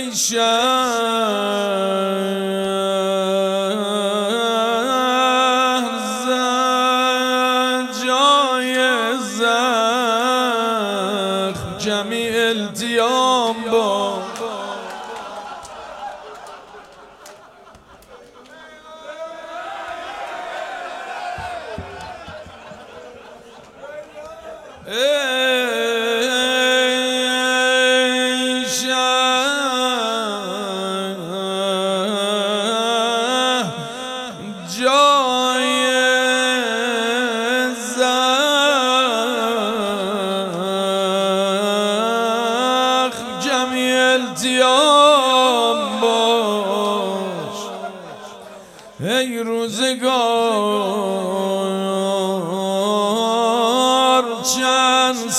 ای شهر جای زخم جمیع التیام با التیام باش ای روزگار چند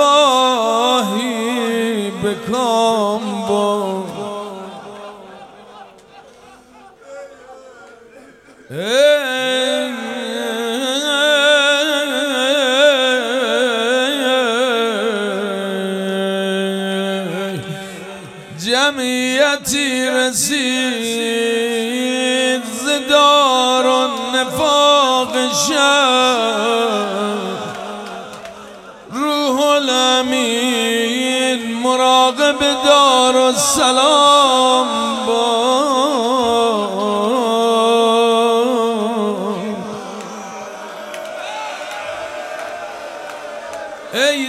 صباحی به کام باش جمعیتی رسید ز دارالنفاق شهر روح الامین مراقب دارالسلام ای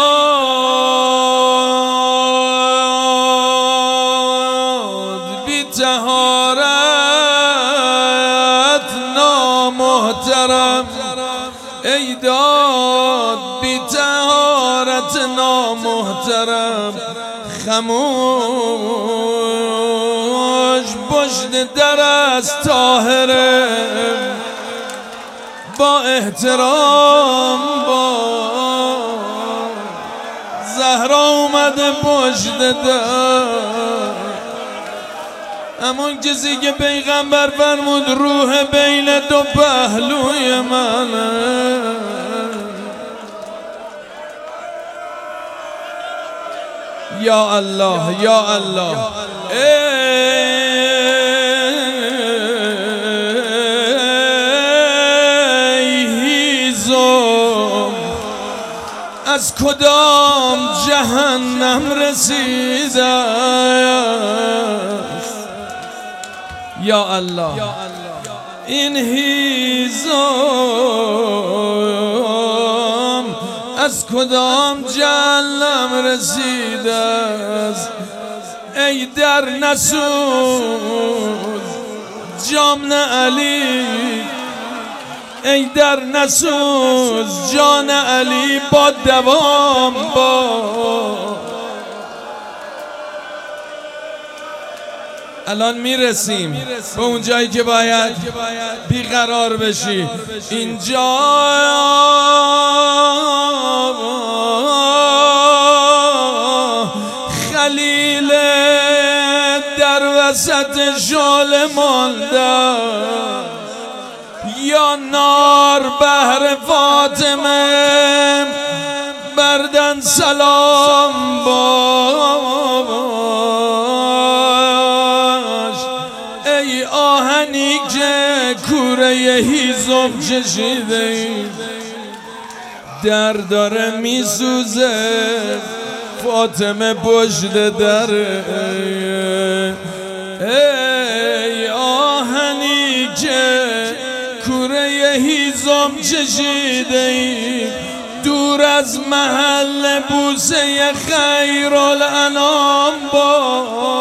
طهارت نامحترم ای داد بی طهارت نامحترم خموش پشت در از طاهره با احترام با زهرا اومده پشت در همون کسی که پیغمبر فرمود روح بین دو پهلوی منه یا الله یا الله ای هیزم از کدام جهنم رسیده یا الله این هیزم از کدام جهنم رسیده است ای در نسوز جان علی ای در نسوز جان علی با دوام با الان میرسیم به اون جایی که باید بیقرار بشی اینجا خلیل در وسط شعله مانده یا نار بهر فاطمه بردن سلام آهنی که کوره هیزم کشیده ای در داره میسوزه فاطمه پشت دره ای آهنی که کوره هیزم کشیده ای دور از محل بوسه خیرالانام با